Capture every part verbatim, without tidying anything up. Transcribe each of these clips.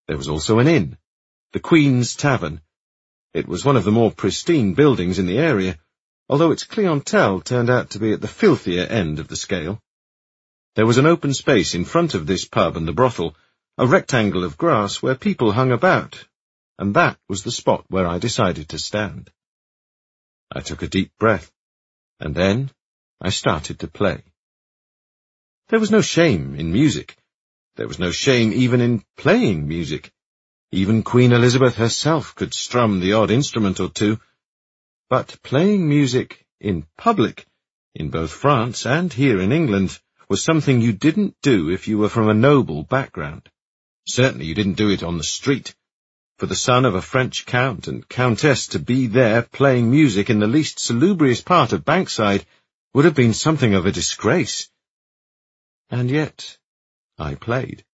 There was also an inn, the Queen's Tavern. It was one of the more pristine buildings in the area, although its clientele turned out to be at the filthier end of the scale. There was an open space in front of this pub and the brothel, a rectangle of grass where people hung about, and that was the spot where I decided to stand. I took a deep breath, and then I started to play. There was no shame in music. There was no shame even in playing music. Even Queen Elizabeth herself could strum the odd instrument or two. But playing music in public, in both France and here in England, was something you didn't do if you were from a noble background. Certainly you didn't do it on the street. For the son of a French count and countess to be there playing music in the least salubrious part of Bankside would have been something of a disgrace. And yet I played.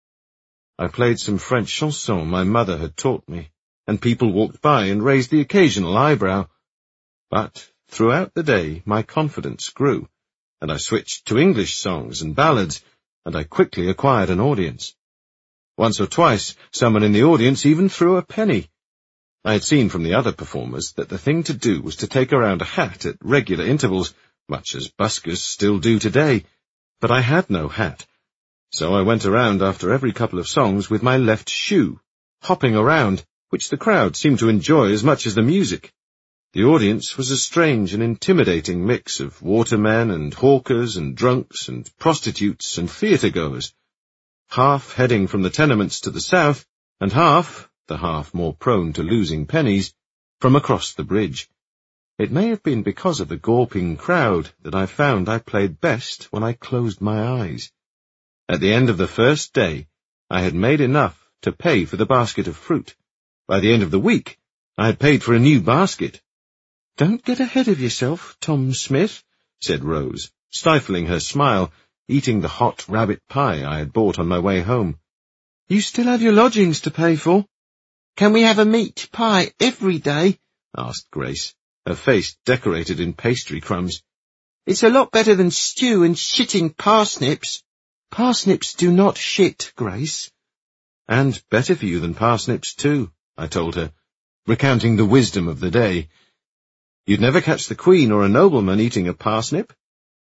I played some French chansons my mother had taught me, and people walked by and raised the occasional eyebrow. But throughout the day my confidence grew, and I switched to English songs and ballads, and I quickly acquired an audience. Once or twice someone in the audience even threw a penny. I had seen from the other performers that the thing to do was to take around a hat at regular intervals, much as buskers still do today, but I had no hat. So I went around after every couple of songs with my left shoe, hopping around, which the crowd seemed to enjoy as much as the music. The audience was a strange and intimidating mix of watermen and hawkers and drunks and prostitutes and theatre-goers, half heading from the tenements to the south, and half, the half more prone to losing pennies, from across the bridge. It may have been because of the gawping crowd that I found I played best when I closed my eyes. At the end of the first day, I had made enough to pay for the basket of fruit. By the end of the week, I had paid for a new basket. "Don't get ahead of yourself, Tom Smith," said Rose, stifling her smile, eating the hot rabbit pie I had bought on my way home. "You still have your lodgings to pay for." "Can we have a meat pie every day?" asked Grace, her face decorated in pastry crumbs. "It's a lot better than stew and shitting parsnips." "Parsnips do not shit, Grace." "And better for you than parsnips, too," I told her, recounting the wisdom of the day. "You'd never catch the Queen or a nobleman eating a parsnip."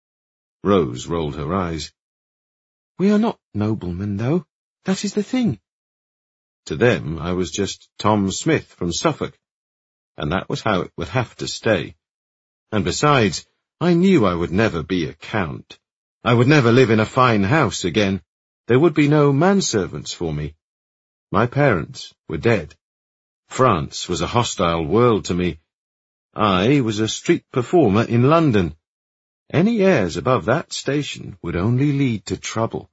Rose rolled her eyes. "We are not noblemen, though. That is the thing." To them I was just Tom Smith from Suffolk, and that was how it would have to stay. And besides, I knew I would never be a count. I would never live in a fine house again. There would be no manservants for me. My parents were dead. France was a hostile world to me. I was a street performer in London. Any airs above that station would only lead to trouble.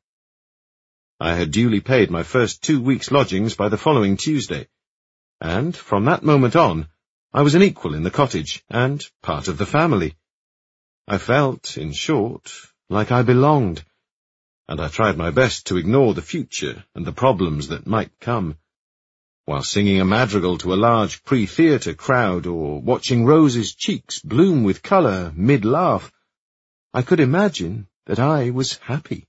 I had duly paid my first two weeks' lodgings by the following Tuesday, and from that moment on, I was an equal in the cottage and part of the family. I felt, in short, like I belonged, and I tried my best to ignore the future and the problems that might come. While singing a madrigal to a large pre-theatre crowd or watching Rose's cheeks bloom with colour mid-laugh, I could imagine that I was happy.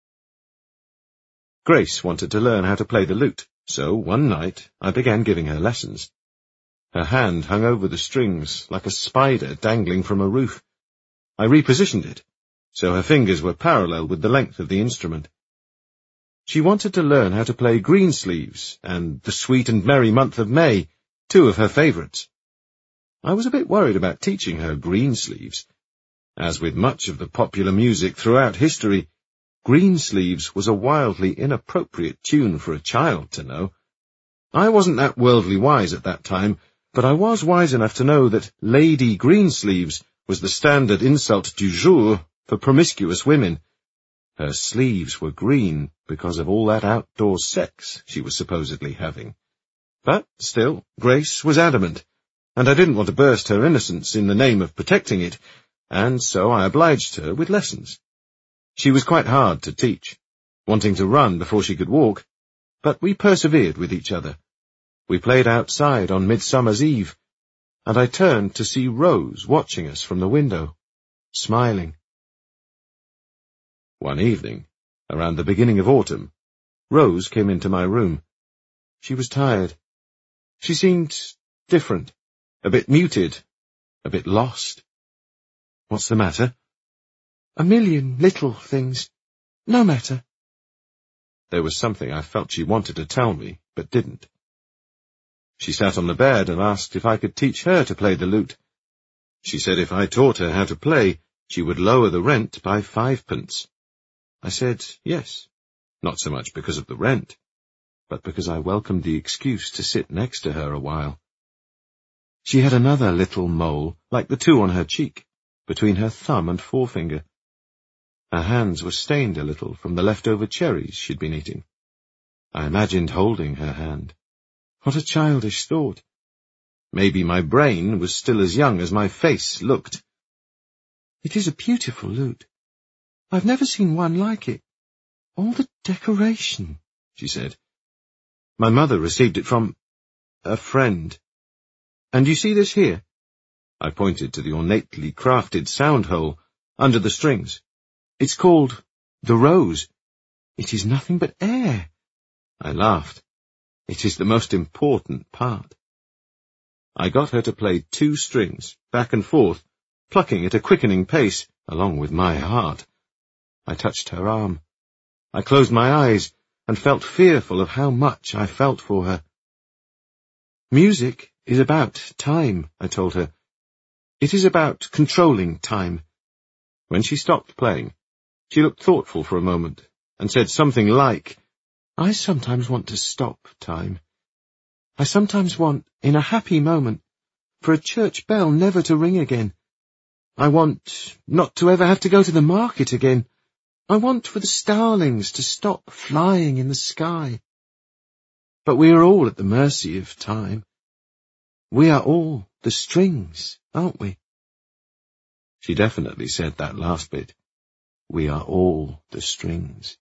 Grace wanted to learn how to play the lute, so one night I began giving her lessons. Her hand hung over the strings like a spider dangling from a roof. I repositioned it, so her fingers were parallel with the length of the instrument. She wanted to learn how to play Greensleeves and The Sweet and Merry Month of May, two of her favourites. I was a bit worried about teaching her Greensleeves. As with much of the popular music throughout history, Greensleeves was a wildly inappropriate tune for a child to know. I wasn't that worldly wise at that time, but I was wise enough to know that Lady Greensleeves was the standard insult du jour for promiscuous women. Her sleeves were green because of all that outdoor sex she was supposedly having. But still, Grace was adamant, and I didn't want to burst her innocence in the name of protecting it, and so I obliged her with lessons. She was quite hard to teach, wanting to run before she could walk, but we persevered with each other. We played outside on Midsummer's Eve, and I turned to see Rose watching us from the window, smiling. One evening, around the beginning of autumn, Rose came into my room. She was tired. She seemed different, a bit muted, a bit lost. What's the matter? A million little things. No matter. There was something I felt she wanted to tell me, but didn't. She sat on the bed and asked if I could teach her to play the lute. She said if I taught her how to play, she would lower the rent by fivepence. I said yes, not so much because of the rent, but because I welcomed the excuse to sit next to her a while. She had another little mole, like the two on her cheek, between her thumb and forefinger. Her hands were stained a little from the leftover cherries she'd been eating. I imagined holding her hand. What a childish thought! Maybe my brain was still as young as my face looked. It is a beautiful lute. I've never seen one like it. All the decoration, she said. My mother received it from a friend. And you see this here? I pointed to the ornately crafted sound hole under the strings. It's called the rose. It is nothing but air. I laughed. It is the most important part. I got her to play two strings, back and forth, plucking at a quickening pace, along with my heart. I touched her arm. I closed my eyes and felt fearful of how much I felt for her. Music is about time, I told her. It is about controlling time. When she stopped playing, she looked thoughtful for a moment and said something like, I sometimes want to stop time. I sometimes want, in a happy moment, for a church bell never to ring again. I want not to ever have to go to the market again. I want for the starlings to stop flying in the sky. But we are all at the mercy of time. We are all the strings, aren't we? She definitely said that last bit. We are all the strings.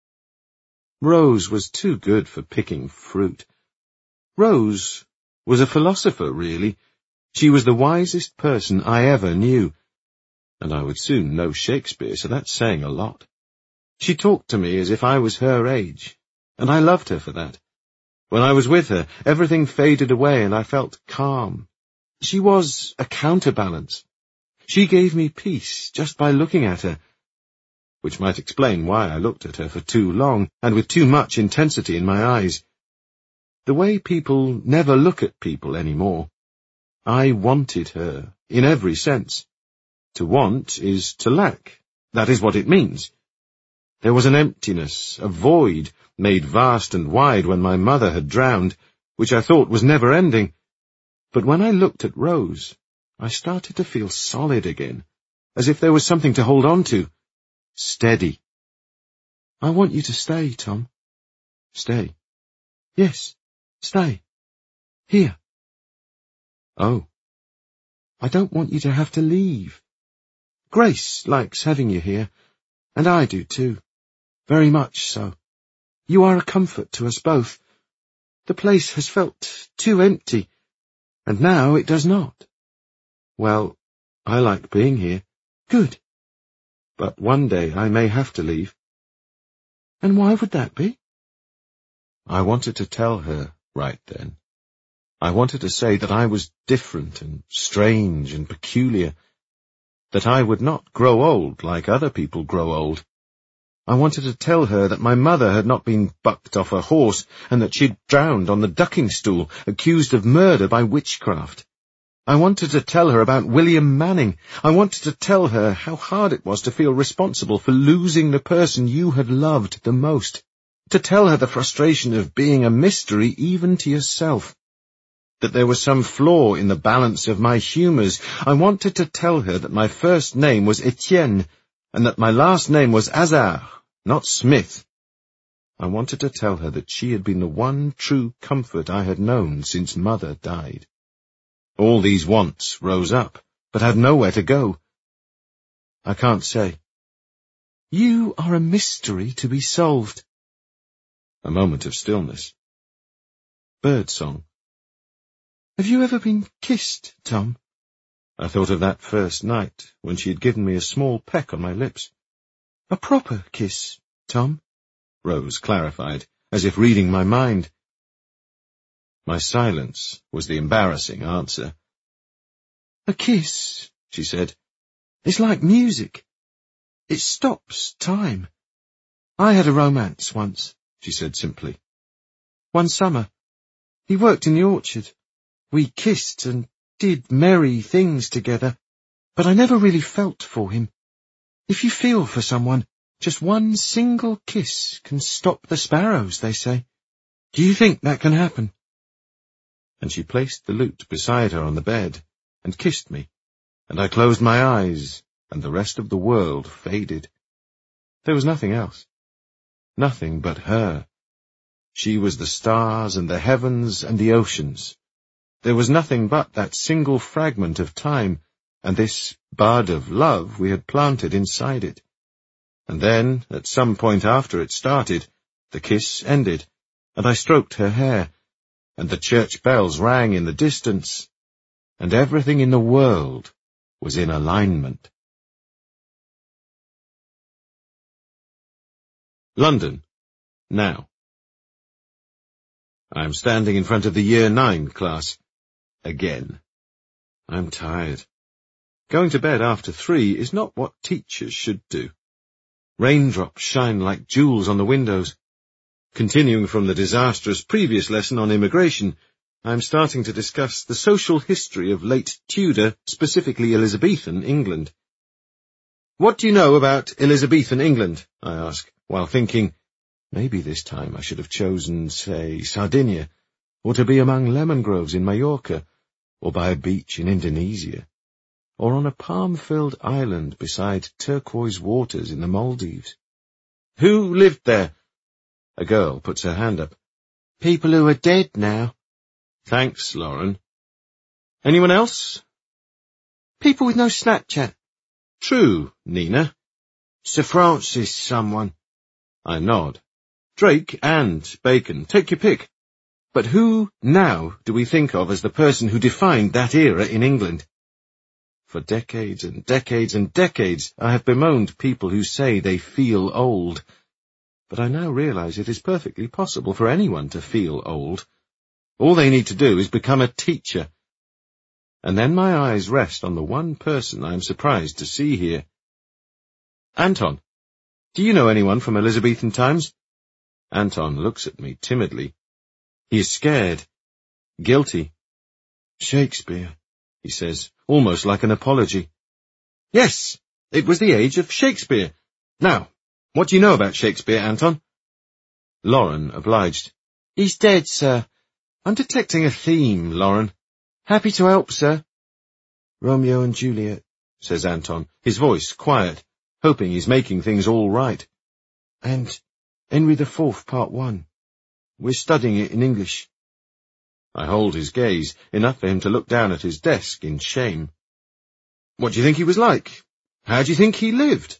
Rose was too good for picking fruit. Rose was a philosopher, really. She was the wisest person I ever knew, and I would soon know Shakespeare, so that's saying a lot. She talked to me as if I was her age, and I loved her for that. When I was with her, everything faded away and I felt calm. She was a counterbalance. She gave me peace just by looking at her, which might explain why I looked at her for too long and with too much intensity in my eyes. The way people never look at people anymore. I wanted her, in every sense. To want is to lack. That is what it means. There was an emptiness, a void, made vast and wide when my mother had drowned, which I thought was never ending. But when I looked at Rose, I started to feel solid again, as if there was something to hold on to. Steady. I want you to stay, Tom. Stay? Yes, stay. Here. Oh. I don't want you to have to leave. Grace likes having you here, and I do too. Very much so. You are a comfort to us both. The place has felt too empty, and now it does not. Well, I like being here. Good. But one day I may have to leave. And why would that be? I wanted to tell her right then. I wanted to say that I was different and strange and peculiar, that I would not grow old like other people grow old. I wanted to tell her that my mother had not been bucked off a horse, and that she'd drowned on the ducking stool, accused of murder by witchcraft. I wanted to tell her about William Manning. I wanted to tell her how hard it was to feel responsible for losing the person you had loved the most. To tell her the frustration of being a mystery even to yourself. That there was some flaw in the balance of my humours. I wanted to tell her that my first name was Etienne, and that my last name was Hazard, not Smith. I wanted to tell her that she had been the one true comfort I had known since Mother died. All these wants rose up, but had nowhere to go. I can't say. You are a mystery to be solved. A moment of stillness. Birdsong. Have you ever been kissed, Tom? I thought of that first night, when she had given me a small peck on my lips. A proper kiss, Tom? Rose clarified, as if reading my mind. My silence was the embarrassing answer. A kiss, she said. It's like music. It stops time. I had a romance once, she said simply. One summer. He worked in the orchard. We kissed and did merry things together, but I never really felt for him. If you feel for someone, just one single kiss can stop the sparrows, they say. Do you think that can happen? And she placed the lute beside her on the bed and kissed me, and I closed my eyes, and the rest of the world faded. There was nothing else. Nothing but her. She was the stars and the heavens and the oceans. There was nothing but that single fragment of time, and this bud of love we had planted inside it. And then, at some point after it started, the kiss ended, and I stroked her hair, and the church bells rang in the distance, and everything in the world was in alignment. London, now. I am standing in front of the Year Nine class. Again. I'm tired. Going to bed after three is not what teachers should do. Raindrops shine like jewels on the windows. Continuing from the disastrous previous lesson on immigration, I am starting to discuss the social history of late Tudor, specifically Elizabethan England. What do you know about Elizabethan England? I ask, while thinking, maybe this time I should have chosen, say, Sardinia, or to be among lemon groves in Majorca, or by a beach in Indonesia, or on a palm-filled island beside turquoise waters in the Maldives. Who lived there? A girl puts her hand up. People who are dead now. Thanks, Lauren. Anyone else? People with no Snapchat. True, Nina. Sir Francis, someone. I nod. Drake and Bacon, take your pick. But who now do we think of as the person who defined that era in England? For decades and decades and decades I have bemoaned people who say they feel old. But I now realize it is perfectly possible for anyone to feel old. All they need to do is become a teacher. And then my eyes rest on the one person I am surprised to see here. Anton, do you know anyone from Elizabethan times? Anton looks at me timidly. He is scared, guilty. Shakespeare, he says, almost like an apology. Yes, it was the age of Shakespeare. Now, what do you know about Shakespeare, Anton? Lauren obliged. He's dead, sir. I'm detecting a theme, Lauren. Happy to help, sir. Romeo and Juliet, says Anton, his voice quiet, hoping he's making things all right. And Henry the Fourth, Part One. We're studying it in English. I hold his gaze, enough for him to look down at his desk in shame. What do you think he was like? How do you think he lived?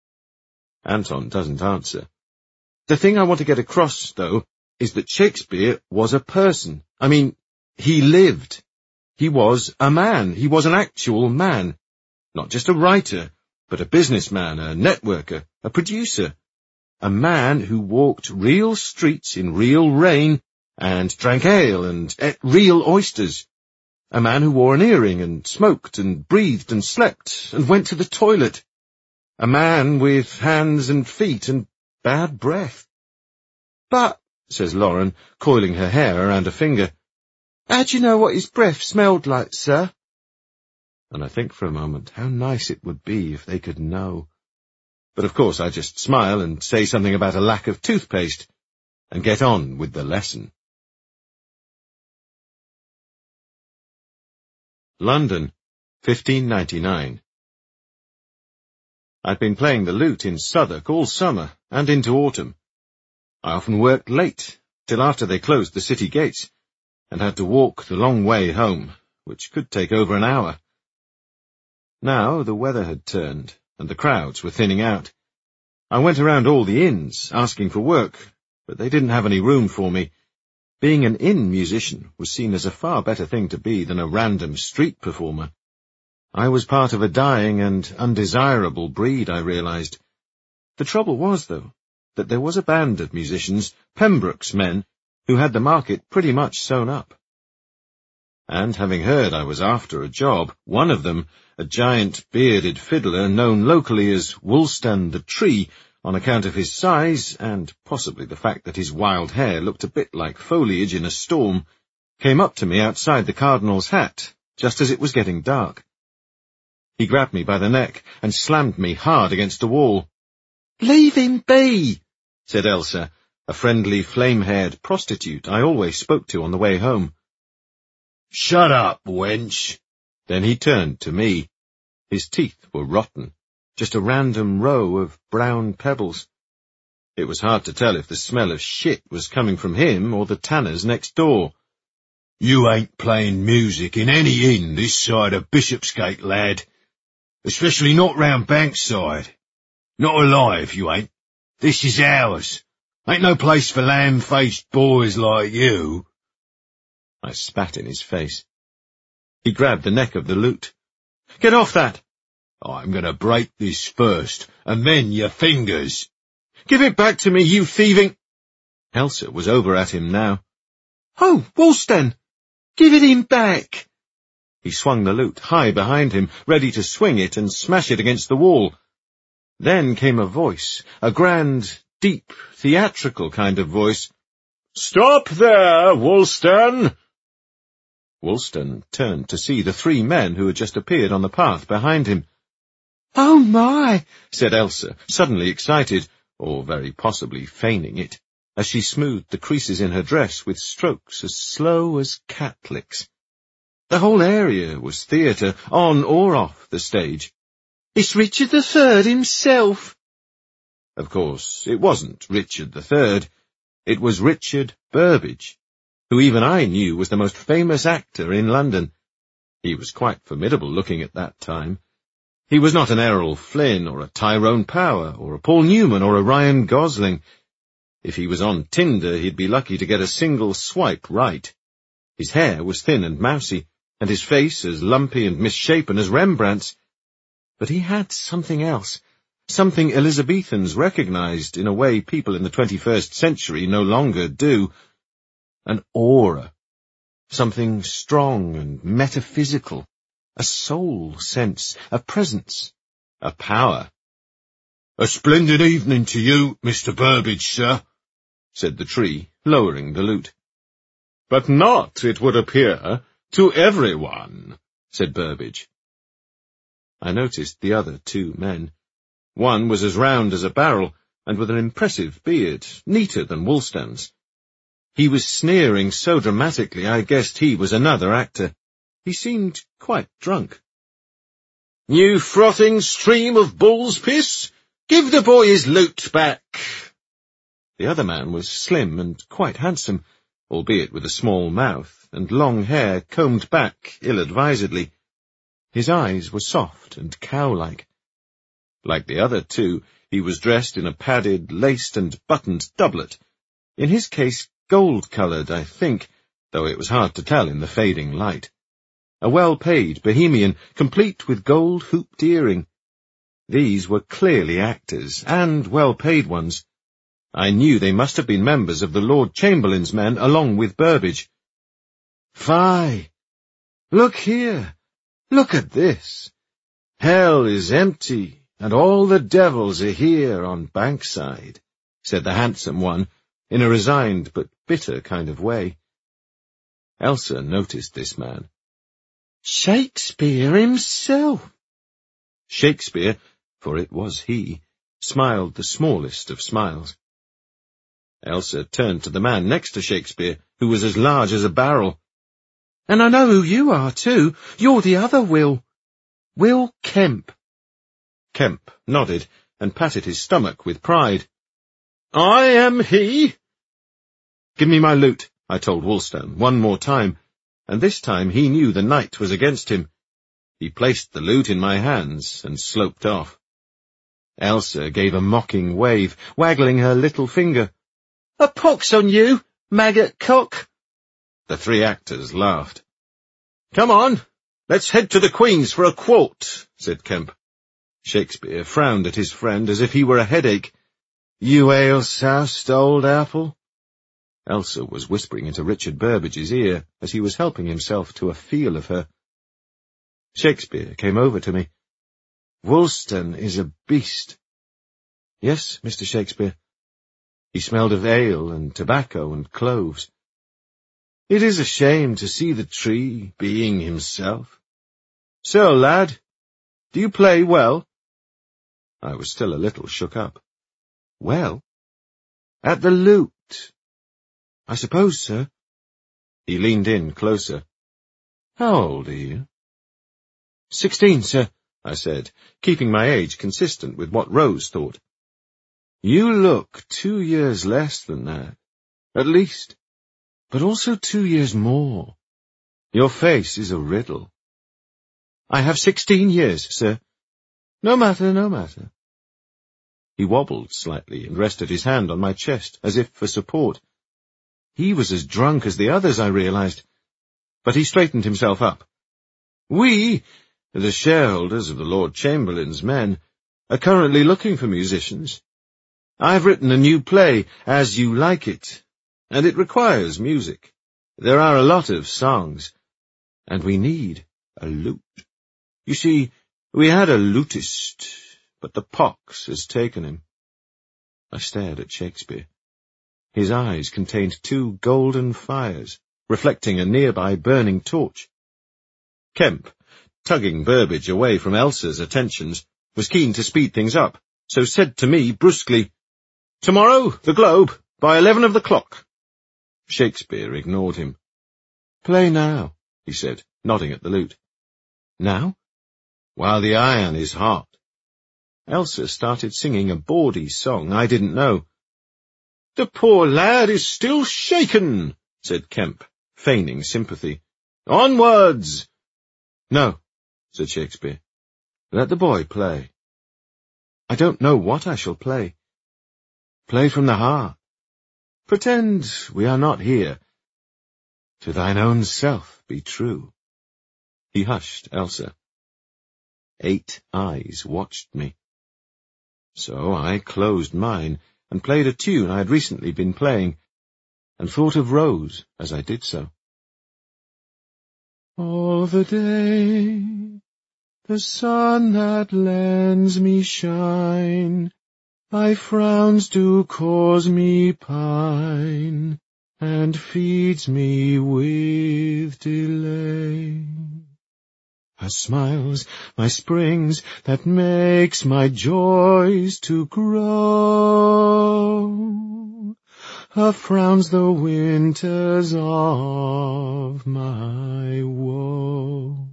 Anton doesn't answer. The thing I want to get across, though, is that Shakespeare was a person. I mean, he lived. He was a man. He was an actual man. Not just a writer, but a businessman, a networker, a producer. A man who walked real streets in real rain and drank ale and ate real oysters. A man who wore an earring and smoked and breathed and slept and went to the toilet. A man with hands and feet and bad breath. But, says Lauren, coiling her hair around a finger, how do you know what his breath smelled like, sir? And I think for a moment how nice it would be if they could know. But of course I just smile and say something about a lack of toothpaste, and get on with the lesson. London, fifteen ninety-nine. I'd been playing the lute in Southwark all summer and into autumn. I often worked late, till after they closed the city gates, and had to walk the long way home, which could take over an hour. Now the weather had turned, and the crowds were thinning out. I went around all the inns, asking for work, but they didn't have any room for me. Being an inn musician was seen as a far better thing to be than a random street performer. I was part of a dying and undesirable breed, I realized. The trouble was, though, that there was a band of musicians, Pembroke's men, who had the market pretty much sewn up. And having heard I was after a job, one of them, a giant bearded fiddler known locally as Wulstan the Tree, on account of his size, and possibly the fact that his wild hair looked a bit like foliage in a storm, came up to me outside the Cardinal's Hat, just as it was getting dark. He grabbed me by the neck and slammed me hard against a wall. "Leave him be," said Elsa, a friendly flame-haired prostitute I always spoke to on the way home. "Shut up, wench." Then he turned to me. His teeth were rotten. Just a random row of brown pebbles. It was hard to tell if the smell of shit was coming from him or the tanners next door. "You ain't playing music in any inn this side of Bishopsgate, lad. Especially not round Bankside. Not alive, you ain't. This is ours. Ain't no place for lamb-faced boys like you." I spat in his face. He grabbed the neck of the lute. "Get off that!" "I'm going to break this first, and then your fingers." "Give it back to me, you thieving—" Elsa was over at him now. "Oh, Wulstan! Give it him back!" He swung the lute high behind him, ready to swing it and smash it against the wall. Then came a voice, a grand, deep, theatrical kind of voice. "Stop there, Wulstan!" Wulstan turned to see the three men who had just appeared on the path behind him. "Oh, my!" said Elsa, suddenly excited, or very possibly feigning it, as she smoothed the creases in her dress with strokes as slow as cat licks. The whole area was theatre, on or off the stage. "It's Richard the Third himself." Of course, it wasn't Richard the Third. It was Richard Burbage, who even I knew was the most famous actor in London. He was quite formidable looking at that time. He was not an Errol Flynn, or a Tyrone Power, or a Paul Newman, or a Ryan Gosling. If he was on Tinder, he'd be lucky to get a single swipe right. His hair was thin and mousy, and his face as lumpy and misshapen as Rembrandt's. But he had something else, something Elizabethans recognized in a way people in the twenty-first century no longer do. An aura. Something strong and metaphysical. A soul sense, a presence, a power. "A splendid evening to you, Mister Burbage, sir," said the tree, lowering the lute. "But not, it would appear, to everyone," said Burbage. I noticed the other two men. One was as round as a barrel, and with an impressive beard, neater than Wulstan's. He was sneering so dramatically I guessed he was another actor. He seemed quite drunk. "You frothing stream of bull's piss! Give the boy his lute back!" The other man was slim and quite handsome, albeit with a small mouth and long hair combed back ill-advisedly. His eyes were soft and cow-like. Like the other two, he was dressed in a padded, laced and buttoned doublet, in his case gold-coloured, I think, though it was hard to tell in the fading light. A well-paid Bohemian, complete with gold-hooped earring. These were clearly actors, and well-paid ones. I knew they must have been members of the Lord Chamberlain's men along with Burbage. "Fie! Look here! Look at this! Hell is empty, and all the devils are here on Bankside," said the handsome one, in a resigned but bitter kind of way. Elsa noticed this man. "Shakespeare himself!" Shakespeare, for it was he, smiled the smallest of smiles. Elsa turned to the man next to Shakespeare, who was as large as a barrel. "And I know who you are, too. You're the other Will. Will Kemp." Kemp nodded and patted his stomach with pride. "I am he." "Give me my lute," I told Wulstan one more time, and this time he knew the night was against him. He placed the lute in my hands and sloped off. Elsa gave a mocking wave, waggling her little finger. "A pox on you, maggot cock!" The three actors laughed. "Come on, let's head to the Queen's for a quart," said Kemp. Shakespeare frowned at his friend as if he were a headache. "You ale-soused old apple." Elsa was whispering into Richard Burbage's ear as he was helping himself to a feel of her. Shakespeare came over to me. Woolston is a beast. Yes, Mister Shakespeare. He smelled of ale and tobacco and cloves. It is a shame to see the tree being himself. So, lad, do you play well? I was still a little shook up. Well? At the lute. I suppose, sir. He leaned in closer. How old are you? Sixteen, sir, I said, keeping my age consistent with what Rose thought. You look two years less than that, at least, but also two years more. Your face is a riddle. I have sixteen years, sir. No matter, no matter. He wobbled slightly and rested his hand on my chest, as if for support. He was as drunk as the others, I realized, but he straightened himself up. We, the shareholders of the Lord Chamberlain's men, are currently looking for musicians. I've written a new play, As You Like It, and it requires music. There are a lot of songs, and we need a lute. You see, we had a lutist, but the pox has taken him. I stared at Shakespeare. His eyes contained two golden fires, reflecting a nearby burning torch. Kemp, tugging Burbage away from Elsa's attentions, was keen to speed things up, so said to me brusquely, Tomorrow, the Globe, by eleven of the clock. Shakespeare ignored him. Play now, he said, nodding at the lute. Now? While the iron is hot. Elsa started singing a bawdy song I didn't know. The poor lad is still shaken, said Kemp, feigning sympathy. Onwards! No, said Shakespeare. Let the boy play. I don't know what I shall play. Play from the heart. Pretend we are not here. To thine own self be true. He hushed Elsa. Eight eyes watched me. So I closed mine and played a tune I had recently been playing, and thought of Rose as I did so. All the day, the sun that lends me shine, by frowns do cause me pine, and feeds me with delay. Her smiles, my springs, that makes my joys to grow. Her frowns the winters of my woe.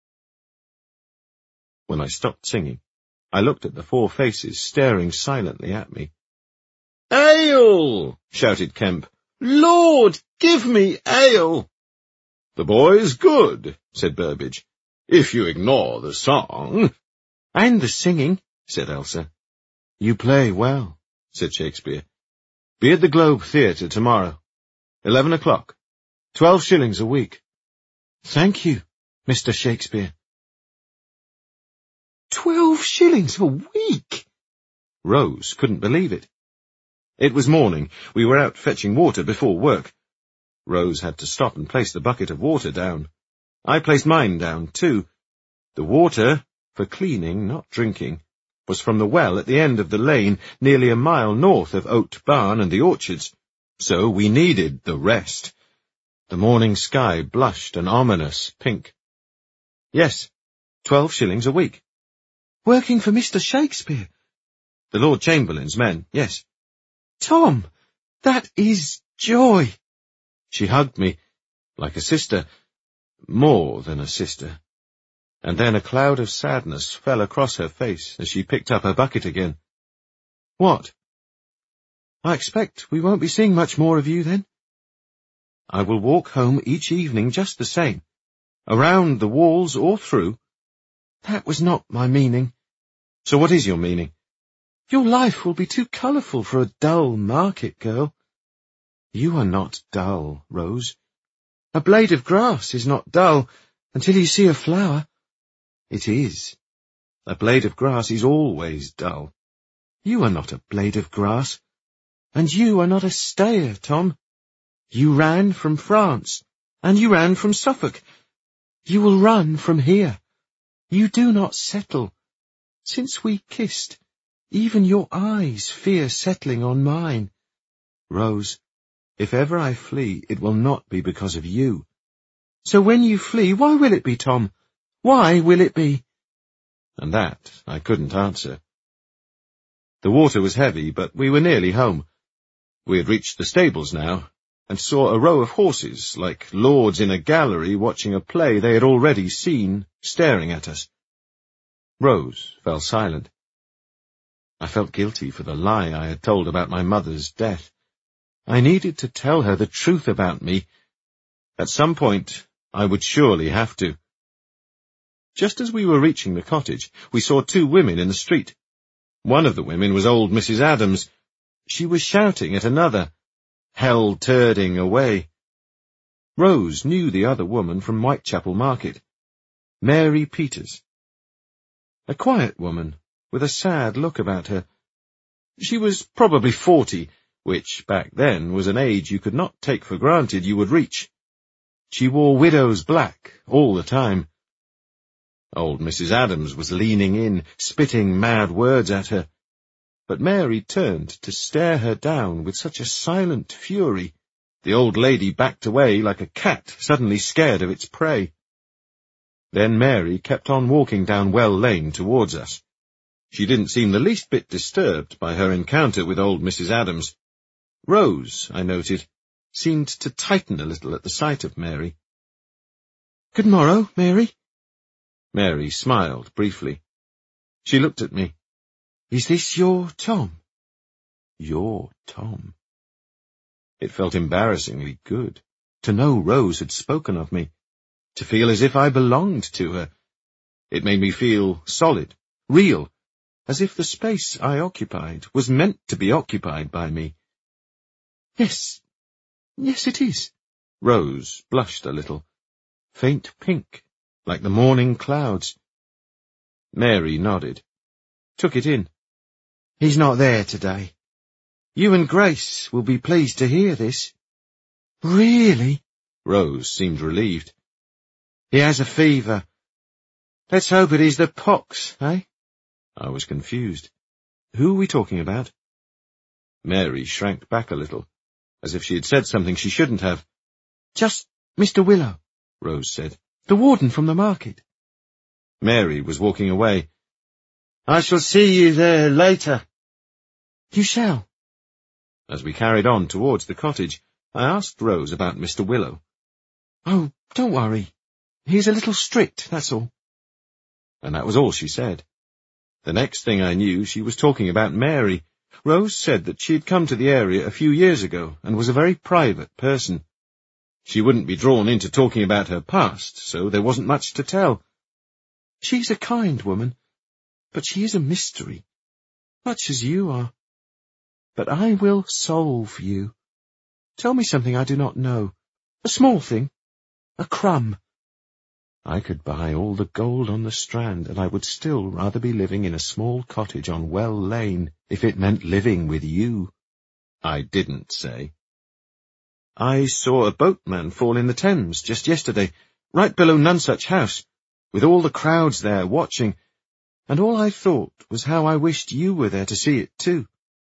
When I stopped singing, I looked at the four faces staring silently at me. Ale! Shouted Kemp. Lord, give me ale! The boy's good, said Burbage. If you ignore the song. And the singing, said Elsa. You play well, said Shakespeare. Be at the Globe Theatre tomorrow. Eleven o'clock. Twelve shillings a week. Thank you, Mister Shakespeare. Twelve shillings a week? Rose couldn't believe it. It was morning. We were out fetching water before work. Rose had to stop and place the bucket of water down. I placed mine down, too. The water, for cleaning, not drinking, was from the well at the end of the lane, nearly a mile north of Oat Barn and the orchards, so we needed the rest. The morning sky blushed an ominous pink. Yes, twelve shillings a week. Working for Mister Shakespeare? The Lord Chamberlain's men, yes. Tom, that is joy. She hugged me, like a sister, more than a sister. And then a cloud of sadness fell across her face as she picked up her bucket again. What? I expect we won't be seeing much more of you then. I will walk home each evening just the same, around the walls or through. That was not my meaning. So what is your meaning? Your life will be too colourful for a dull market girl. You are not dull, Rose. A blade of grass is not dull until you see a flower. It is. A blade of grass is always dull. You are not a blade of grass, and you are not a stayer, Tom. You ran from France, and you ran from Suffolk. You will run from here. You do not settle. Since we kissed, even your eyes fear settling on mine. Rose, if ever I flee, it will not be because of you. So when you flee, why will it be, Tom? Why will it be? And that I couldn't answer. The water was heavy, but we were nearly home. We had reached the stables now, and saw a row of horses, like lords in a gallery watching a play they had already seen, staring at us. Rose fell silent. I felt guilty for the lie I had told about my mother's death. I needed to tell her the truth about me. At some point, I would surely have to. Just as we were reaching the cottage, we saw two women in the street. One of the women was old Missus Adams. She was shouting at another, hell turding away. Rose knew the other woman from Whitechapel Market, Mary Peters. A quiet woman, with a sad look about her. She was probably forty, which back then was an age you could not take for granted you would reach. She wore widow's black all the time. Old Missus Adams was leaning in, spitting mad words at her. But Mary turned to stare her down with such a silent fury, the old lady backed away like a cat suddenly scared of its prey. Then Mary kept on walking down Well Lane towards us. She didn't seem the least bit disturbed by her encounter with old Missus Adams. Rose, I noted, seemed to tighten a little at the sight of Mary. Good morrow, Mary. Mary smiled briefly. She looked at me. Is this your Tom? Your Tom. It felt embarrassingly good to know Rose had spoken of me, to feel as if I belonged to her. It made me feel solid, real, as if the space I occupied was meant to be occupied by me. Yes, yes it is. Rose blushed a little, faint pink, like the morning clouds. Mary nodded, took it in. He's not there today. You and Grace will be pleased to hear this. Really? Rose seemed relieved. He has a fever. Let's hope it is the pox, eh? I was confused. Who are we talking about? Mary shrank back a little, as if she had said something she shouldn't have. Just Mister Willow, Rose said. The warden from the market. Mary was walking away. I shall see you there later. You shall. As we carried on towards the cottage, I asked Rose about Mister Willow. Oh, don't worry. He's a little strict, that's all. And that was all she said. The next thing I knew, she was talking about Mary. Rose said that she had come to the area a few years ago and was a very private person. She wouldn't be drawn into talking about her past, so there wasn't much to tell. She's a kind woman, but she is a mystery, much as you are. But I will solve you. Tell me something I do not know. A small thing. A crumb. I could buy all the gold on the Strand, and I would still rather be living in a small cottage on Well Lane, if it meant living with you. I didn't say. I saw a boatman fall in the Thames just yesterday, right below Nonsuch House, with all the crowds there watching, and all I thought was how I wished you were there to see it too.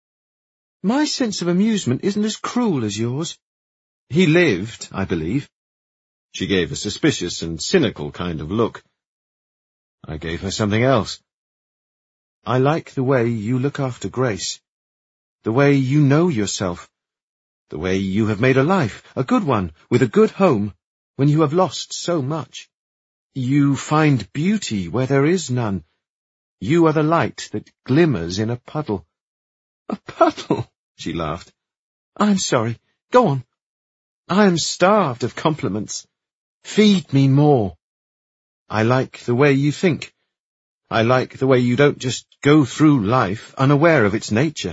My sense of amusement isn't as cruel as yours. He lived, I believe. She gave a suspicious and cynical kind of look. I gave her something else. I like the way you look after Grace, the way you know yourself, the way you have made a life, a good one, with a good home, when you have lost so much. You find beauty where there is none. You are the light that glimmers in a puddle. A puddle, she laughed. I'm sorry. Go on. I am starved of compliments. Feed me more. I like the way you think. I like the way you don't just go through life unaware of its nature.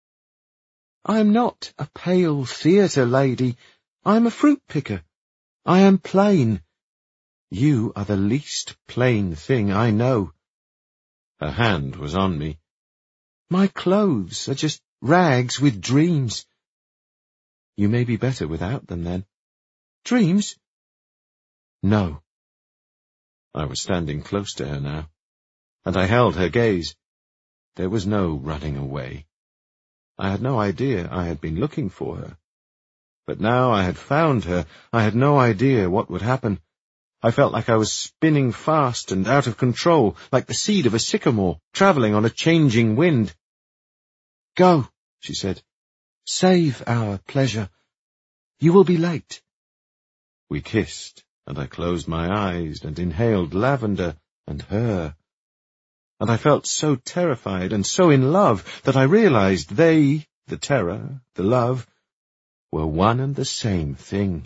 I am not a pale theatre lady. I am a fruit picker. I am plain. You are the least plain thing I know. Her hand was on me. My clothes are just rags with dreams. You may be better without them then. Dreams? No. I was standing close to her now, and I held her gaze. There was no running away. I had no idea I had been looking for her. But now I had found her, I had no idea what would happen. I felt like I was spinning fast and out of control, like the seed of a sycamore, travelling on a changing wind. Go, she said. Save our pleasure. You will be late. We kissed, and I closed my eyes and inhaled lavender and her. And I felt so terrified and so in love that I realized they, the terror, the love, were one and the same thing.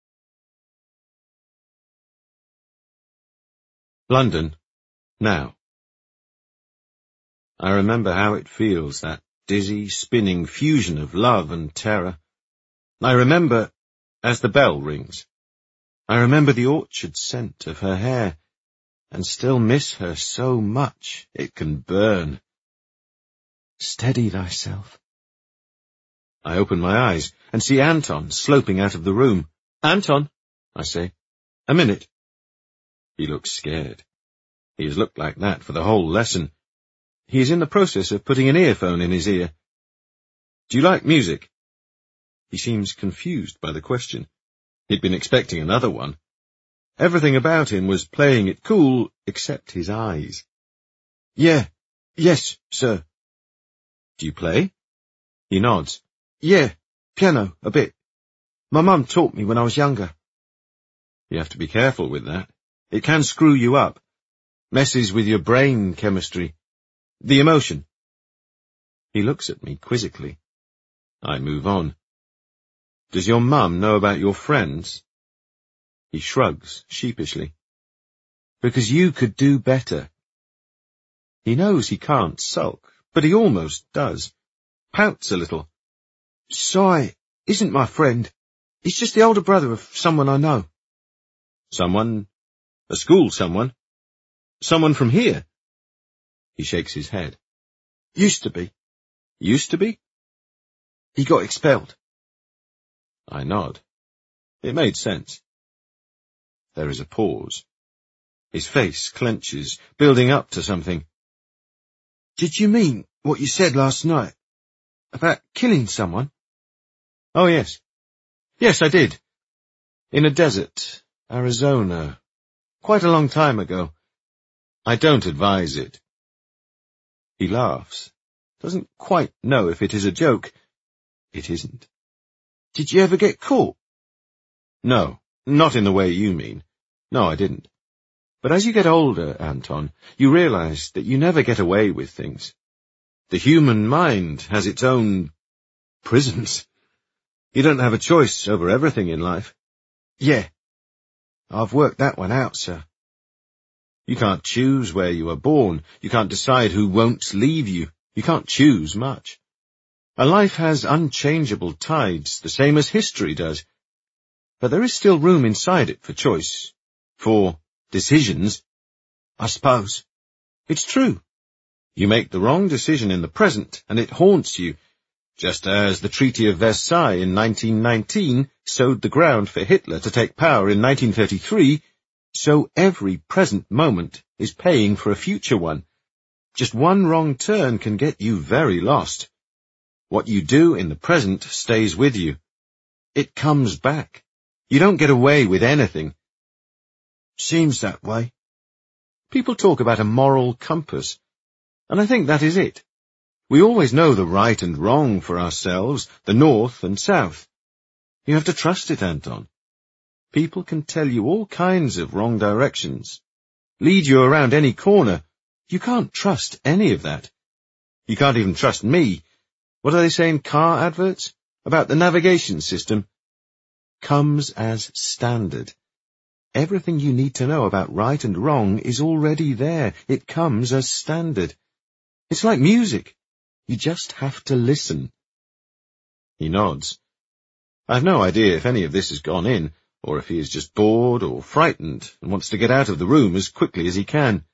London, now. I remember how it feels, that dizzy, spinning fusion of love and terror. I remember as the bell rings. I remember the orchard scent of her hair, and still miss her so much it can burn. Steady thyself. I open my eyes and see Anton sloping out of the room. Anton, I say, a minute. He looks scared. He has looked like that for the whole lesson. He is in the process of putting an earphone in his ear. Do you like music? He seems confused by the question. He'd been expecting another one. Everything about him was playing it cool, except his eyes. Yeah, yes, sir. Do you play? He nods. Yeah, piano, a bit. My mum taught me when I was younger. You have to be careful with that. It can screw you up. Messes with your brain chemistry. The emotion. He looks at me quizzically. I move on. Does your mum know about your friends? He shrugs sheepishly. Because you could do better. He knows he can't sulk, but he almost does. Pouts a little. Si isn't my friend. He's just the older brother of someone I know. Someone? A school someone? Someone from here? He shakes his head. Used to be. Used to be? He got expelled. I nod. It made sense. There is a pause. His face clenches, building up to something. Did you mean what you said last night? About killing someone? Oh, yes. Yes, I did. In a desert, Arizona. Quite a long time ago. I don't advise it. He laughs. Doesn't quite know if it is a joke. It isn't. Did you ever get caught? No, not in the way you mean. No, I didn't. But as you get older, Anton, you realize that you never get away with things. The human mind has its own prisons. You don't have a choice over everything in life. Yeah. I've worked that one out, sir. You can't choose where you are born. You can't decide who won't leave you. You can't choose much. A life has unchangeable tides, the same as history does. But there is still room inside it for choice, for decisions. I suppose. It's true. You make the wrong decision in the present, and it haunts you, just as the Treaty of Versailles in nineteen nineteen sowed the ground for Hitler to take power in nineteen thirty-three, so every present moment is paying for a future one. Just one wrong turn can get you very lost. What you do in the present stays with you. It comes back. You don't get away with anything. Seems that way. People talk about a moral compass, and I think that is it. We always know the right and wrong for ourselves, the north and south. You have to trust it, Anton. People can tell you all kinds of wrong directions, lead you around any corner. You can't trust any of that. You can't even trust me. What are they saying, car adverts? About the navigation system? Comes as standard. Everything you need to know about right and wrong is already there. It comes as standard. It's like music. You just have to listen. He nods. I've no idea if any of this has gone in, or if he is just bored or frightened and wants to get out of the room as quickly as he can.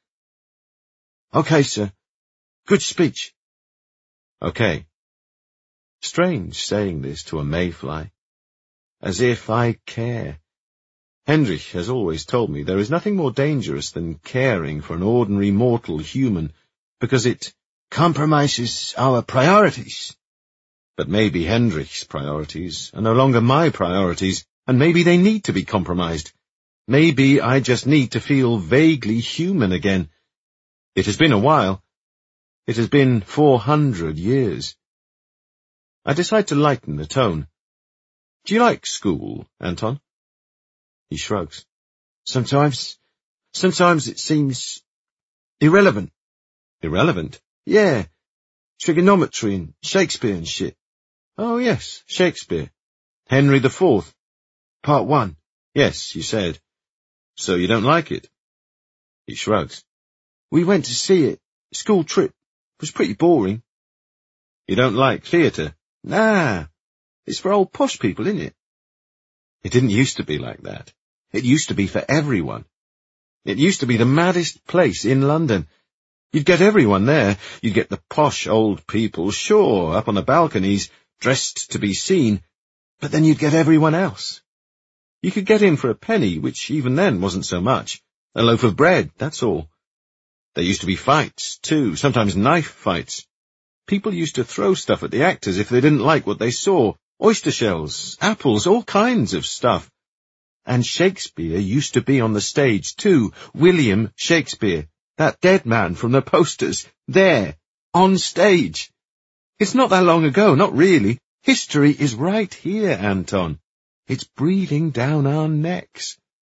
Okay, sir. Good speech. Okay. Strange saying this to a mayfly. As if I care. Hendrich has always told me there is nothing more dangerous than caring for an ordinary mortal human, because it compromises our priorities. But maybe Hendrich's priorities are no longer my priorities, and maybe they need to be compromised. Maybe I just need to feel vaguely human again. It has been a while. It has been four hundred years. I decide to lighten the tone. Do you like school, Anton? He shrugs. Sometimes, sometimes it seems irrelevant. Irrelevant? Yeah, trigonometry and Shakespeare and shit. Oh yes, Shakespeare. Henry the Fourth. Part one. Yes, you said. So you don't like it? He shrugs. We went to see it. School trip. It was pretty boring. You don't like theatre? Nah. It's for old posh people, isn't it? It didn't used to be like that. It used to be for everyone. It used to be the maddest place in London. You'd get everyone there. You'd get the posh old people, sure, up on the balconies, dressed to be seen, but then you'd get everyone else. You could get in for a penny, which even then wasn't so much. A loaf of bread, that's all. There used to be fights, too, sometimes knife fights. People used to throw stuff at the actors if they didn't like what they saw. Oyster shells, apples, all kinds of stuff. And Shakespeare used to be on the stage, too. William Shakespeare, that dead man from the posters, there, on stage. It's not that long ago, not really. History is right here, Anton. It's breathing down our necks.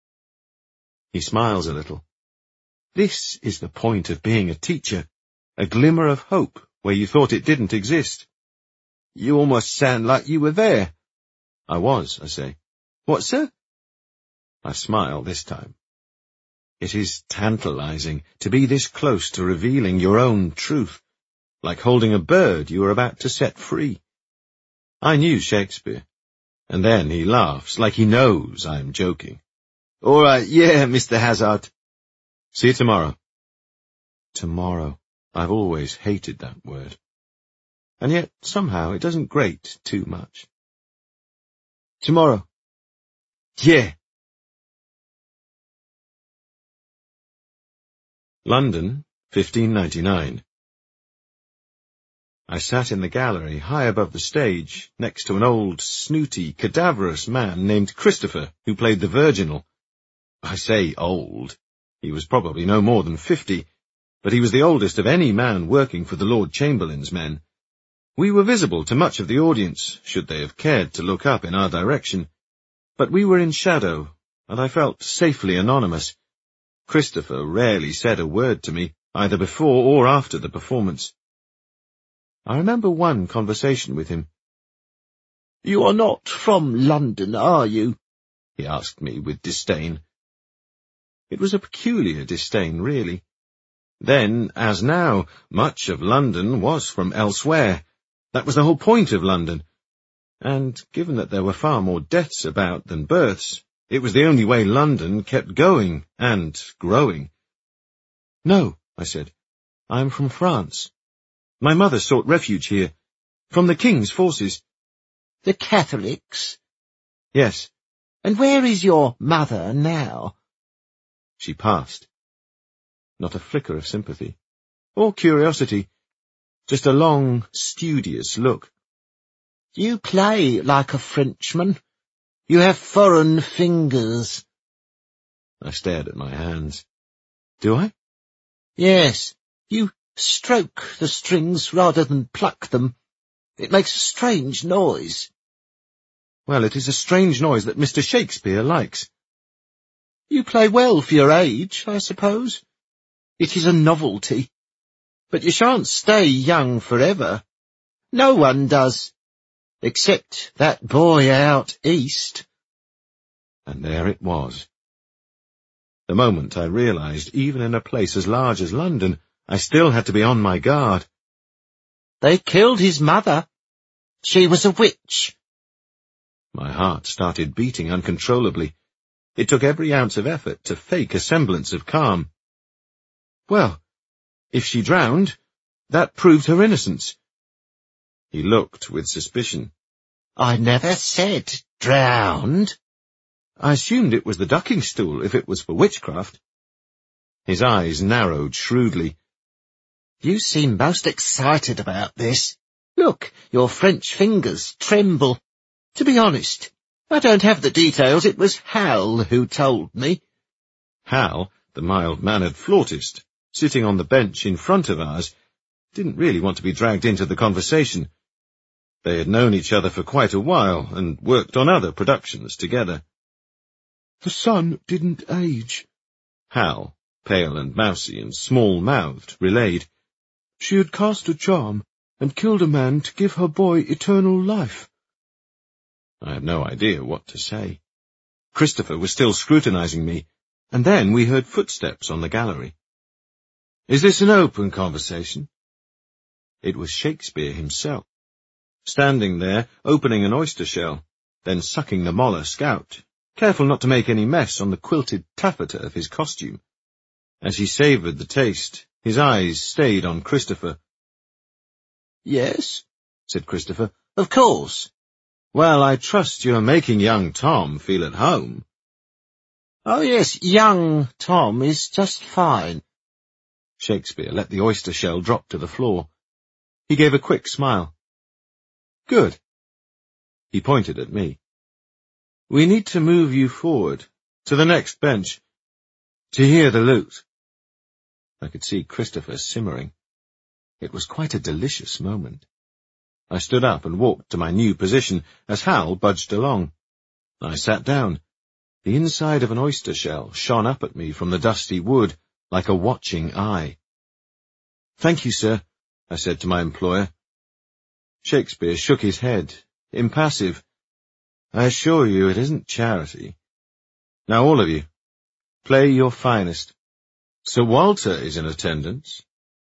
He smiles a little. This is the point of being a teacher, a glimmer of hope where you thought it didn't exist. You almost sound like you were there. I was, I say. What, sir? I smile this time. It is tantalizing to be this close to revealing your own truth, like holding a bird you are about to set free. I knew Shakespeare, and then he laughs like he knows I am joking. All right, yeah, Mister Hazard. See you tomorrow. Tomorrow. I've always hated that word. And yet, somehow, it doesn't grate too much. Tomorrow. Yeah. London, fifteen ninety-nine. I sat in the gallery, high above the stage, next to an old, snooty, cadaverous man named Christopher, who played the Virginal. I say old. He was probably no more than fifty, but he was the oldest of any man working for the Lord Chamberlain's men. We were visible to much of the audience, should they have cared to look up in our direction, but we were in shadow, and I felt safely anonymous. Christopher rarely said a word to me, either before or after the performance. I remember one conversation with him. You are not from London, are you? He asked me with disdain. It was a peculiar disdain, really. Then, as now, much of London was from elsewhere. That was the whole point of London. And given that there were far more deaths about than births, it was the only way London kept going and growing. No, I said. I am from France. My mother sought refuge here, from the King's forces. The Catholics? Yes. And where is your mother now? She passed. Not a flicker of sympathy, or curiosity, just a long, studious look. You play like a Frenchman. You have foreign fingers. I stared at my hands. Do I? Yes, you stroke the strings rather than pluck them. It makes a strange noise. Well, it is a strange noise that Mister Shakespeare likes. You play well for your age, I suppose. It is a novelty. But you shan't stay young forever. No one does. Except that boy out east. And there it was. The moment I realized, even in a place as large as London, I still had to be on my guard. They killed his mother. She was a witch. My heart started beating uncontrollably. It took every ounce of effort to fake a semblance of calm. Well, if she drowned, that proved her innocence. He looked with suspicion. I never said Drowned? I assumed it was the ducking stool if it was for witchcraft. His eyes narrowed shrewdly. You seem most excited about this. Look, your French fingers tremble. To be honest, I don't have the details. It was Hal who told me. Hal, the mild-mannered flautist, sitting on the bench in front of ours, didn't really want to be dragged into the conversation. They had known each other for quite a while and worked on other productions together. The sun didn't age, Hal, pale and mousy and small-mouthed, relayed. She had cast a charm and killed a man to give her boy eternal life. I had no idea what to say. Christopher was still scrutinizing me, and then we heard footsteps on the gallery. Is this an open conversation? It was Shakespeare himself, standing there, opening an oyster shell, then sucking the mollusk out, careful not to make any mess on the quilted taffeta of his costume. As he savoured the taste, his eyes stayed on Christopher. Yes, said Christopher. Of course. Well, I trust you're making young Tom feel at home. Oh, yes, young Tom is just fine. Shakespeare let the oyster shell drop to the floor. He gave a quick smile. Good. He pointed at me. We need to move you forward, to the next bench, to hear the lute. I could see Christopher simmering. It was quite a delicious moment. I stood up and walked to my new position as Hal budged along. I sat down. The inside of an oyster shell shone up at me from the dusty wood like a watching eye. Thank you, sir, I said to my employer. Shakespeare shook his head, impassive. I assure you it isn't charity. Now all of you, play your finest. Sir Walter is in attendance.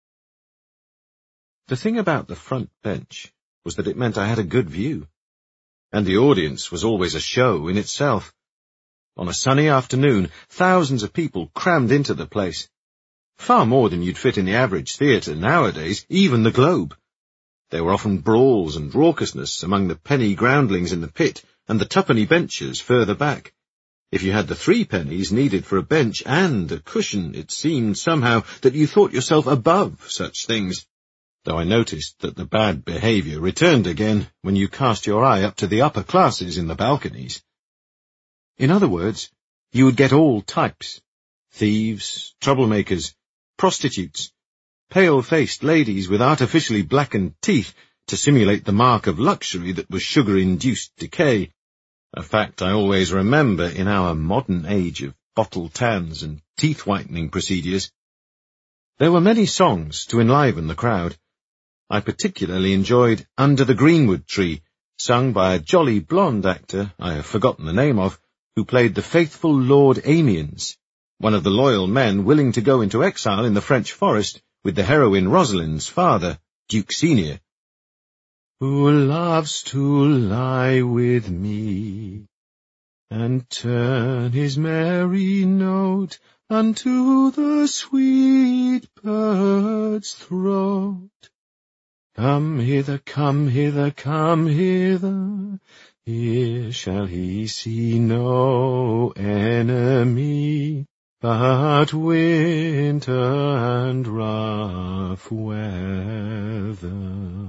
The thing about the front bench was that it meant I had a good view, and the audience was always a show in itself. On a sunny afternoon, thousands of people crammed into the place. Far more than you'd fit in the average theatre nowadays, even the Globe. There were often brawls and raucousness among the penny groundlings in the pit and the twopenny benchers further back. If you had the three pennies needed for a bench and a cushion, it seemed somehow that you thought yourself above such things, though I noticed that the bad behaviour returned again when you cast your eye up to the upper classes in the balconies. In other words, you would get all types: thieves, troublemakers, prostitutes, pale-faced ladies with artificially blackened teeth to simulate the mark of luxury that was sugar-induced decay, a fact I always remember in our modern age of bottle tans and teeth-whitening procedures. There were many songs to enliven the crowd. I particularly enjoyed Under the Greenwood Tree, sung by a jolly blonde actor I have forgotten the name of, who played the faithful Lord Amiens, one of the loyal men willing to go into exile in the French forest with the heroine Rosalind's father, Duke Senior. Who loves to lie with me, and turn his merry note unto the sweet bird's throat. Come hither, come hither, come hither, here shall he see no enemy, but winter and rough weather.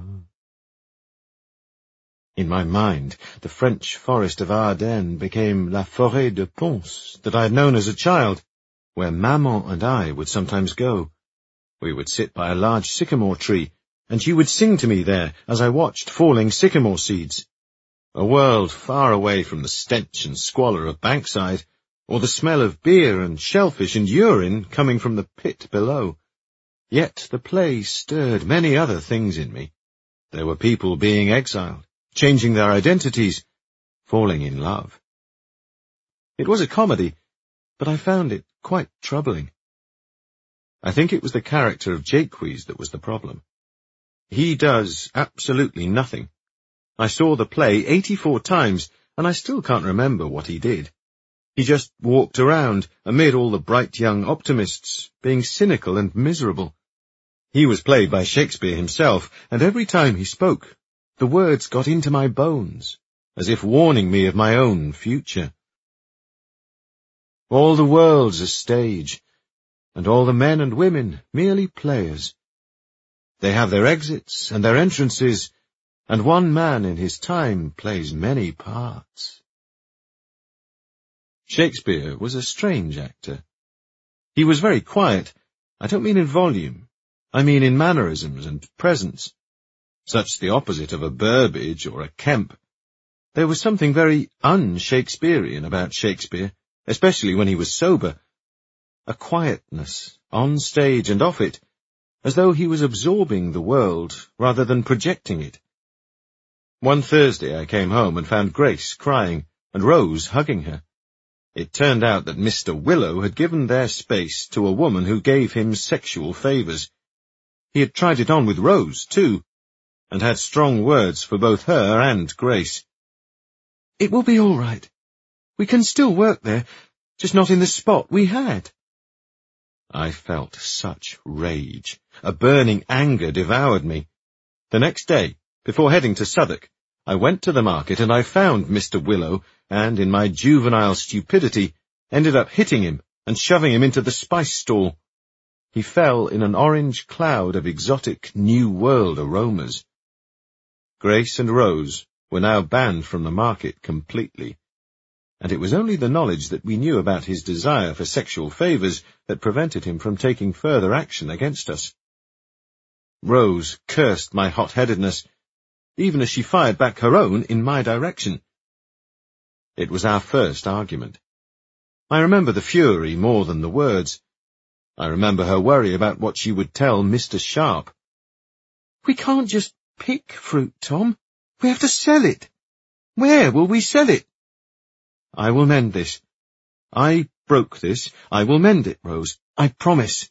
In my mind, the French forest of Ardennes became La Forêt de Pons that I had known as a child, where Maman and I would sometimes go. We would sit by a large sycamore tree, and she would sing to me there as I watched falling sycamore seeds. A world far away from the stench and squalor of Bankside, or the smell of beer and shellfish and urine coming from the pit below. Yet the play stirred many other things in me. There were people being exiled, changing their identities, falling in love. It was a comedy, but I found it quite troubling. I think it was the character of Jaques that was the problem. He does absolutely nothing. I saw the play eighty-four times, and I still can't remember what he did. He just walked around, amid all the bright young optimists, being cynical and miserable. He was played by Shakespeare himself, and every time he spoke, the words got into my bones, as if warning me of my own future. All the world's a stage, and all the men and women merely players. They have their exits and their entrances, and one man in his time plays many parts. Shakespeare was a strange actor. He was very quiet. I don't mean in volume. I mean in mannerisms and presence. Such the opposite of a Burbage or a Kemp. There was something very un-Shakespearean about Shakespeare, especially when he was sober. A quietness, on stage and off it, as though he was absorbing the world rather than projecting it. One Thursday I came home and found Grace crying and Rose hugging her. It turned out that Mister Willow had given their space to a woman who gave him sexual favours. He had tried it on with Rose, too, and had strong words for both her and Grace. "It will be all right. We can still work there, just not in the spot we had." I felt such rage. A burning anger devoured me. The next day, before heading to Southwark, I went to the market and I found Mister Willow, and in my juvenile stupidity ended up hitting him and shoving him into the spice stall. He fell in an orange cloud of exotic New World aromas. Grace and Rose were now banned from the market completely, and it was only the knowledge that we knew about his desire for sexual favours that prevented him from taking further action against us. Rose cursed my hot-headedness, even as she fired back her own in my direction. It was our first argument. I remember the fury more than the words. I remember her worry about what she would tell Mister Sharp. "We can't just pick fruit, Tom. We have to sell it. Where will we sell it?" "I will mend this. I broke this. I will mend it, Rose. I promise."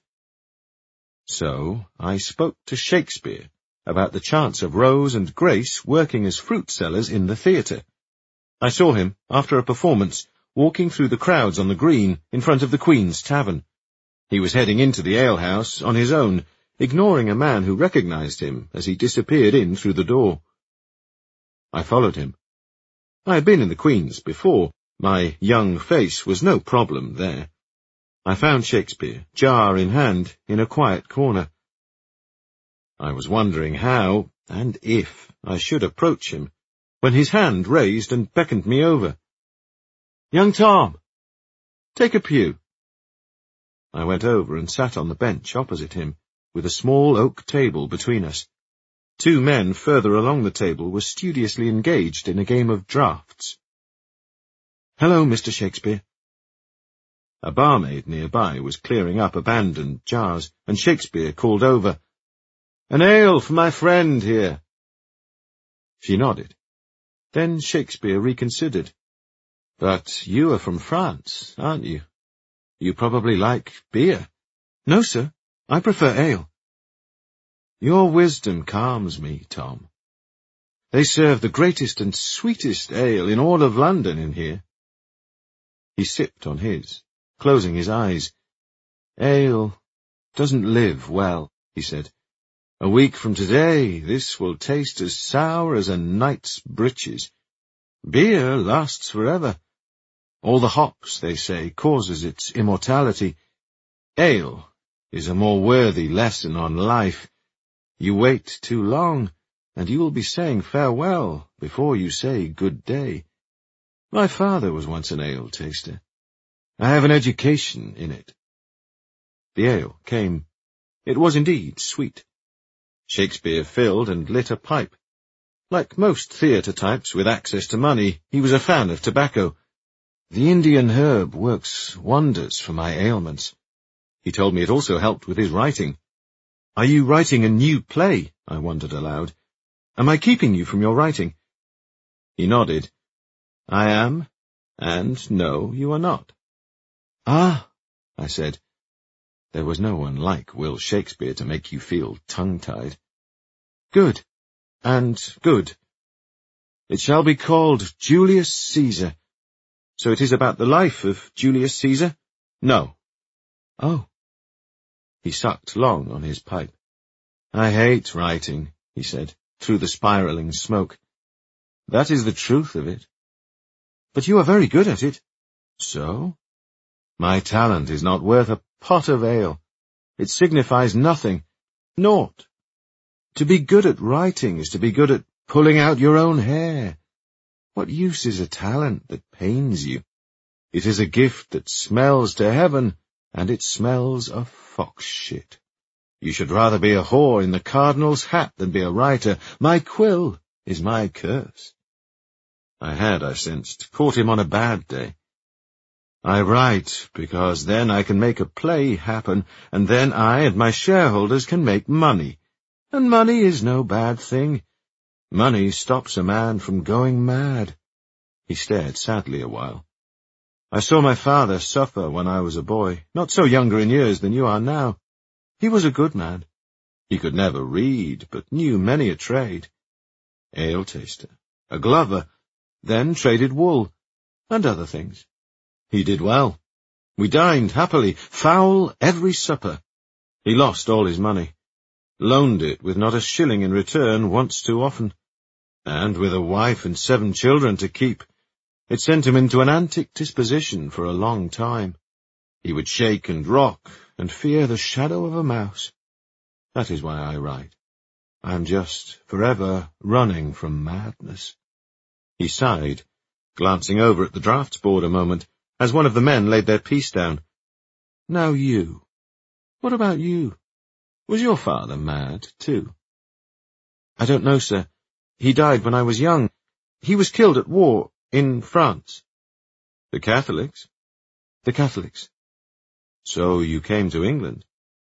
So I spoke to Shakespeare about the chance of Rose and Grace working as fruit sellers in the theatre. I saw him, after a performance, walking through the crowds on the green in front of the Queen's Tavern. He was heading into the alehouse on his own, ignoring a man who recognized him as he disappeared in through the door. I followed him. I had been in the Queen's before. My young face was no problem there. I found Shakespeare, jar in hand, in a quiet corner. I was wondering how, and if, I should approach him, when his hand raised and beckoned me over. "Young Tom, take a pew." I went over and sat on the bench opposite him, with a small oak table between us. Two men further along the table were studiously engaged in a game of draughts. "Hello, Mister Shakespeare." A barmaid nearby was clearing up abandoned jars, and Shakespeare called over, "An ale for my friend here." She nodded. Then Shakespeare reconsidered. "But you are from France, aren't you? You probably like beer." "No, sir. I prefer ale." "Your wisdom calms me, Tom. They serve the greatest and sweetest ale in all of London in here." He sipped on his, closing his eyes. "Ale doesn't live well," he said. "A week from today, this will taste as sour as a knight's breeches. Beer lasts forever. All the hops, they say, causes its immortality. Ale is a more worthy lesson on life. You wait too long, and you will be saying farewell before you say good day. My father was once an ale taster. I have an education in it." The ale came. It was indeed sweet. Shakespeare filled and lit a pipe. Like most theatre types with access to money, he was a fan of tobacco. "The Indian herb works wonders for my ailments." He told me it also helped with his writing. "Are you writing a new play?" I wondered aloud. "Am I keeping you from your writing?" He nodded. "I am, and no, you are not." "Ah," I said. There was no one like Will Shakespeare to make you feel tongue-tied. "Good, and good. It shall be called Julius Caesar. So it is about the life of Julius Caesar?" "No." "Oh." He sucked long on his pipe. "I hate writing," he said, through the spiralling smoke. That is the truth of it. But you are very good at it. So? My talent is not worth a pot of ale. It signifies nothing. Naught. To be good at writing is to be good at pulling out your own hair. What use is a talent that pains you? It is a gift that smells to heaven, and it smells of fox shit. You should rather be a whore in the cardinal's hat than be a writer. My quill is my curse. I had, I sensed, caught him on a bad day. I write because then I can make a play happen, and then I and my shareholders can make money. And money is no bad thing. Money stops a man from going mad. He stared sadly a while. I saw my father suffer when I was a boy, not so younger in years than you are now. He was a good man. He could never read, but knew many a trade. Ale-taster, a glover, then traded wool, and other things. He did well. We dined happily, foul every supper. He lost all his money, loaned it with not a shilling in return once too often, and with a wife and seven children to keep, it sent him into an antic disposition for a long time. He would shake and rock, and fear the shadow of a mouse. That is why I write. I am just forever running from madness. He sighed, glancing over at the draughts board a moment, as one of the men laid their piece down. Now you. What about you? Was your father mad, too? I don't know, sir. He died when I was young. He was killed at war, in France. The Catholics? The Catholics. So you came to England?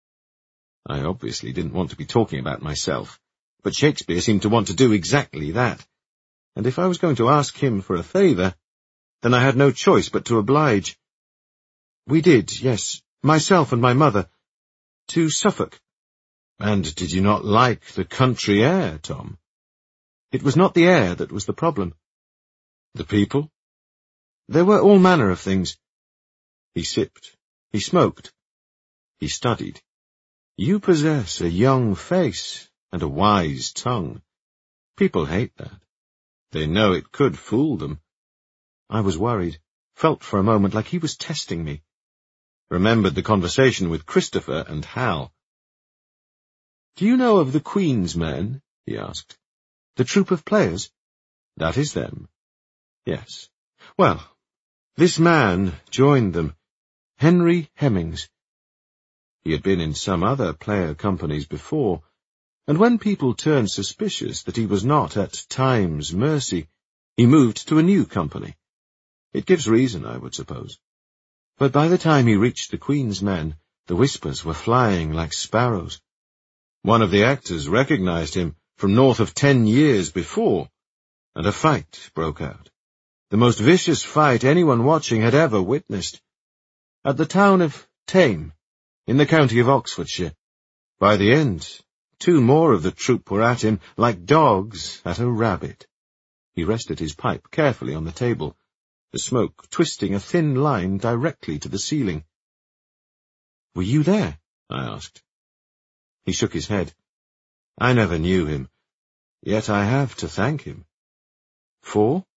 I obviously didn't want to be talking about myself, but Shakespeare seemed to want to do exactly that. And if I was going to ask him for a favour, then I had no choice but to oblige. We did, yes, myself and my mother, to Suffolk. And did you not like the country air, Tom? It was not the air that was the problem. The people? There were all manner of things. He sipped. He smoked. He studied. You possess a young face and a wise tongue. People hate that. They know it could fool them. I was worried, felt for a moment like he was testing me. Remembered the conversation with Christopher and Hal. Do you know of the Queen's Men? He asked. The troupe of players? That is them. Yes. Well, this man joined them, Henry Hemmings. He had been in some other player companies before, and when people turned suspicious that he was not at time's mercy, he moved to a new company. It gives reason, I would suppose. But by the time he reached the Queen's Men, the whispers were flying like sparrows. One of the actors recognized him from north of ten years before, and a fight broke out. The most vicious fight anyone watching had ever witnessed. At the town of Thame, in the county of Oxfordshire. By the end, two more of the troop were at him like dogs at a rabbit. He rested his pipe carefully on the table, the smoke twisting a thin line directly to the ceiling. Were you there? I asked. He shook his head. I never knew him, yet I have to thank him. For?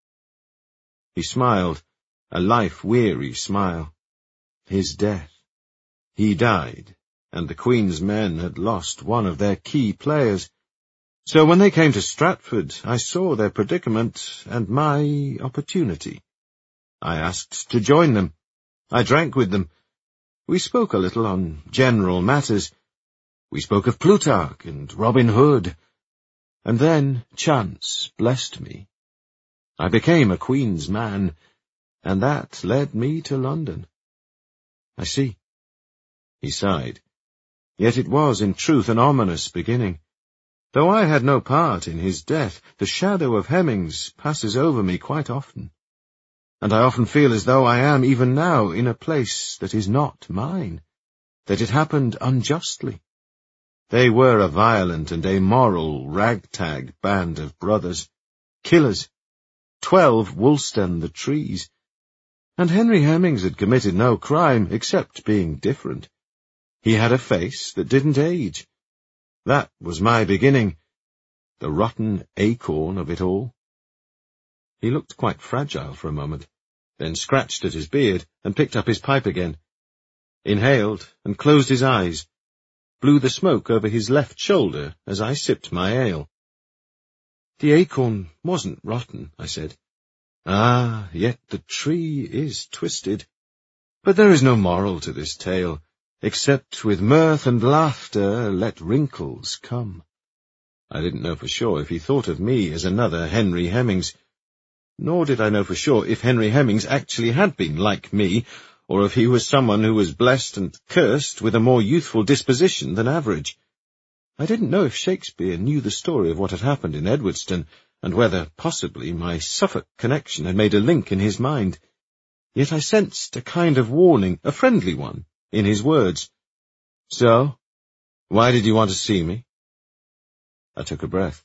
He smiled, a life-weary smile. His death. He died, and the Queen's Men had lost one of their key players. So when they came to Stratford, I saw their predicament and my opportunity. I asked to join them. I drank with them. We spoke a little on general matters. We spoke of Plutarch and Robin Hood. And then chance blessed me. I became a Queen's Man, and that led me to London. I see. He sighed. Yet it was, in truth, an ominous beginning. Though I had no part in his death, the shadow of Hemmings passes over me quite often. And I often feel as though I am, even now, in a place that is not mine, that it happened unjustly. They were a violent and amoral ragtag band of brothers, killers, twelve Woolston the trees, and Henry Hemmings had committed no crime except being different. He had a face that didn't age. That was my beginning, the rotten acorn of it all. He looked quite fragile for a moment, then scratched at his beard and picked up his pipe again, inhaled and closed his eyes, blew the smoke over his left shoulder as I sipped my ale. The acorn wasn't rotten, I said. Ah, yet the tree is twisted. But there is no moral to this tale, except with mirth and laughter let wrinkles come. I didn't know for sure if he thought of me as another Henry Hemmings, nor did I know for sure if Henry Hemmings actually had been like me, or if he was someone who was blessed and cursed with a more youthful disposition than average. I didn't know if Shakespeare knew the story of what had happened in Edwardstone, and whether, possibly, my Suffolk connection had made a link in his mind. Yet I sensed a kind of warning, a friendly one, in his words. So, why did you want to see me? I took a breath.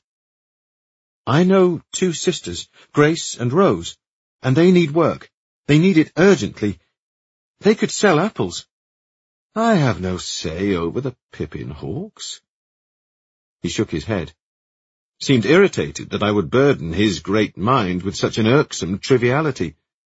I know two sisters, Grace and Rose, and they need work. They need it urgently. They could sell apples. I have no say over the Pippin Hawks. He shook his head, seemed irritated that I would burden his great mind with such an irksome triviality.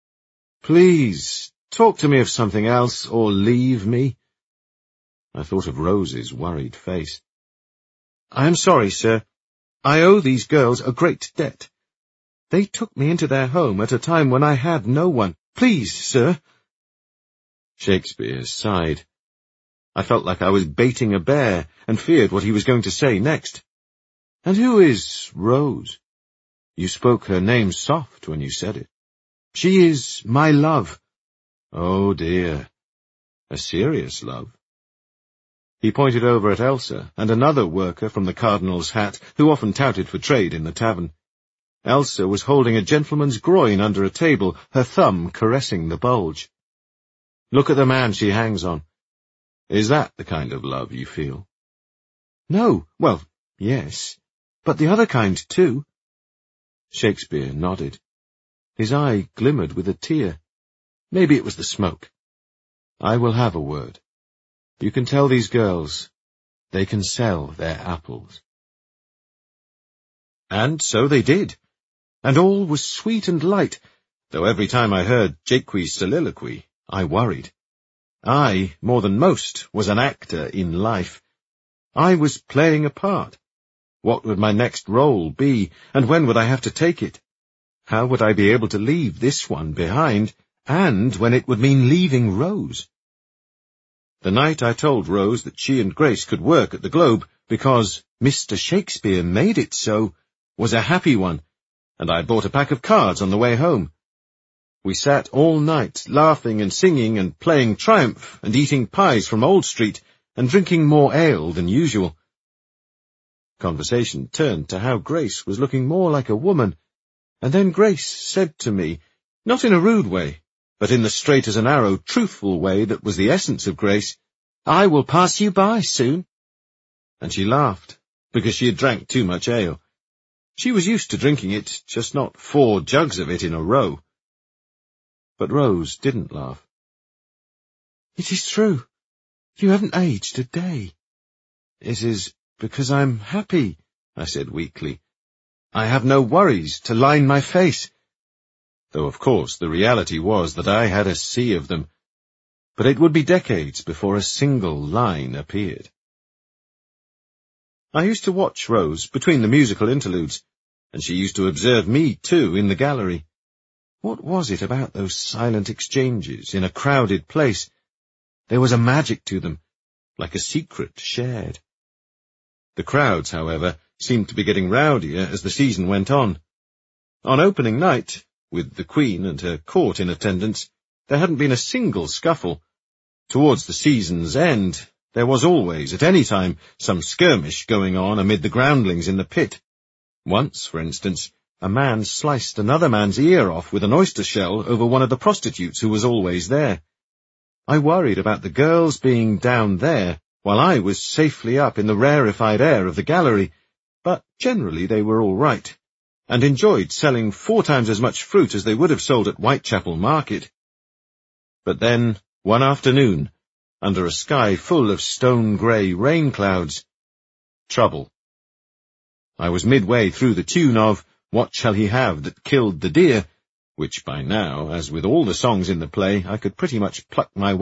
Please, talk to me of something else, or leave me. I thought of Rose's worried face. I am sorry, sir. I owe these girls a great debt. They took me into their home at a time when I had no one. Please, sir. Shakespeare sighed. I felt like I was baiting a bear, and feared what he was going to say next. And who is Rose? You spoke her name soft when you said it. She is my love. Oh dear. A serious love. He pointed over at Elsa and another worker from the Cardinal's Hat, who often touted for trade in the tavern. Elsa was holding a gentleman's groin under a table, her thumb caressing the bulge. Look at the man she hangs on. Is that the kind of love you feel? No, well, yes, but the other kind too. Shakespeare nodded. His eye glimmered with a tear. Maybe it was the smoke. I will have a word. You can tell these girls they can sell their apples. And so they did, and all was sweet and light, though every time I heard Jaques' soliloquy, I worried. I, more than most, was an actor in life. I was playing a part. What would my next role be, and when would I have to take it? How would I be able to leave this one behind, and when it would mean leaving Rose? The night I told Rose that she and Grace could work at the Globe, because Mister Shakespeare made it so, was a happy one, and I bought a pack of cards on the way home. We sat all night, laughing and singing and playing Triumph and eating pies from Old Street and drinking more ale than usual. Conversation turned to how Grace was looking more like a woman, and then Grace said to me, not in a rude way, but in the straight-as-an-arrow, truthful way that was the essence of Grace, "I will pass you by soon." And she laughed, because she had drank too much ale. She was used to drinking it, just not four jugs of it in a row. But Rose didn't laugh. It is true. You haven't aged a day. It is because I'm happy, I said weakly. I have no worries to line my face. Though, of course, the reality was that I had a sea of them. But it would be decades before a single line appeared. I used to watch Rose between the musical interludes, and she used to observe me, too, in the gallery. What was it about those silent exchanges in a crowded place? There was a magic to them, like a secret shared. The crowds, however, seemed to be getting rowdier as the season went on. On opening night, with the Queen and her court in attendance, there hadn't been a single scuffle. Towards the season's end, there was always, at any time, some skirmish going on amid the groundlings in the pit. Once, for instance, a man sliced another man's ear off with an oyster shell over one of the prostitutes who was always there. I worried about the girls being down there, while I was safely up in the rarefied air of the gallery, but generally they were all right, and enjoyed selling four times as much fruit as they would have sold at Whitechapel Market. But then, one afternoon, under a sky full of stone-grey rain clouds, trouble. I was midway through the tune of What shall he have that killed the deer? Which by now, as with all the songs in the play, I could pretty much pluck my